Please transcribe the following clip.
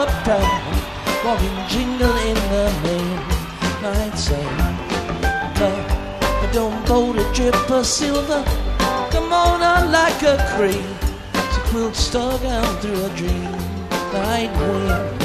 uptown, walking jingle in the midnight sun. But don't go to drip or silver, come on out like a cream, it's a quilt stuck out through a dream night wind.